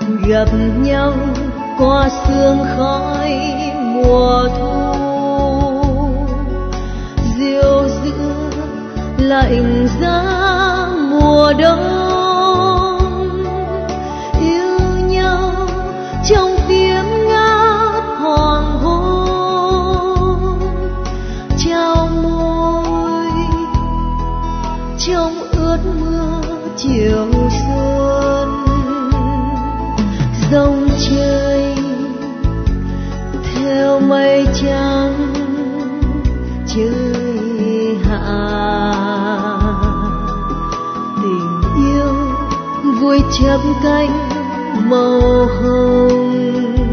gặp nhau qua sương khói mùa thu, diều giữa lạnh giá mùa đông, yêu nhau trong tiếng ngát hoàng hôn, trao môi trong ướt mưa chiều xuân. Dòng trời theo mây trắng chơi hạ, tình yêu vui chớp cánh màu hồng,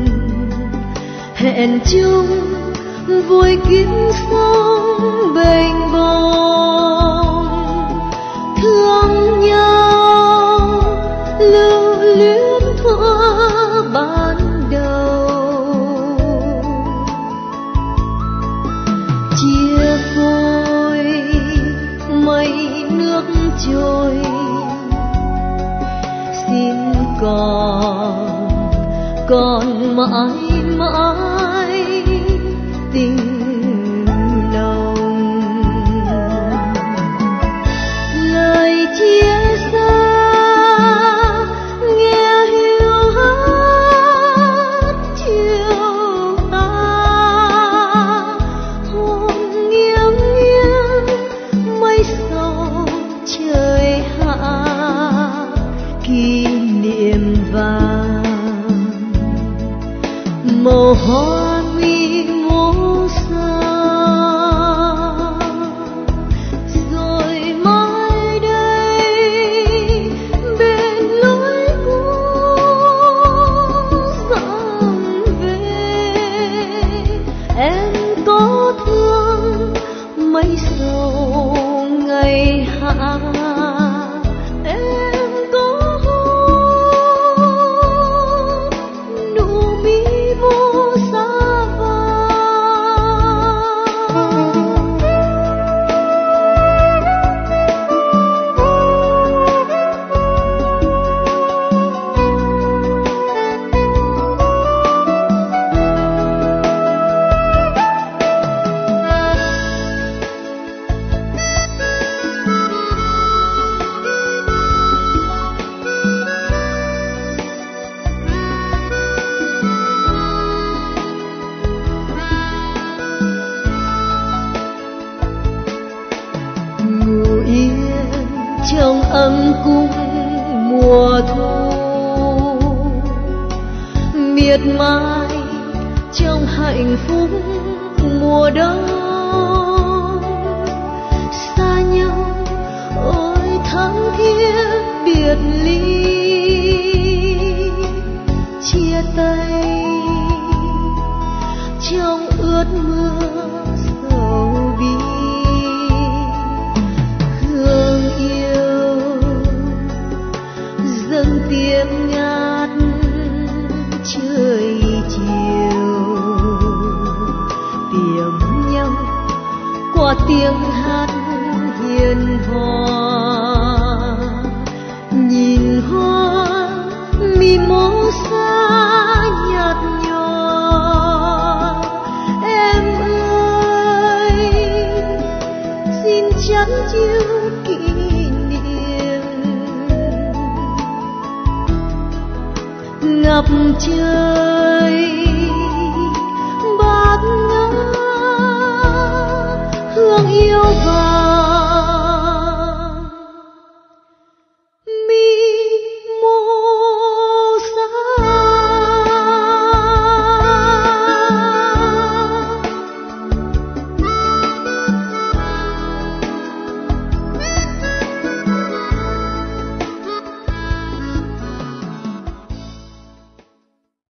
hẹn chung vui kiếp sống bềnh bồng, thương nhau lưu luyến thuở ban đầu, chia phôi mây nước trôi, xin còn mãi mãi tình nồng. Lời chia xa nghe hiu hắt chiều ta, hồn nghiêng nghiêng mây sầu trời hạ, kỷ niệm vàng màu hoa mi màu xa, rồi mai đây bên lối cũ dặm về. Em có thương mấy sầu ngày hạ, em có nụ mi vô xa trong âm cung mùa thu, miệt mài trong hạnh phúc mùa đông. Xa nhau ôi thắm thiết biệt ly, chia tay trong ướt mưa sầu bi. Dâng tiếng ngát trời chiều, tìm nhau qua tiếng hát hiền hòa, nhìn hoa mi màu xa nhạt nhòa. Em ơi xin chắn chiếu kỷ ngập trời bát ngát hương yêu vàng.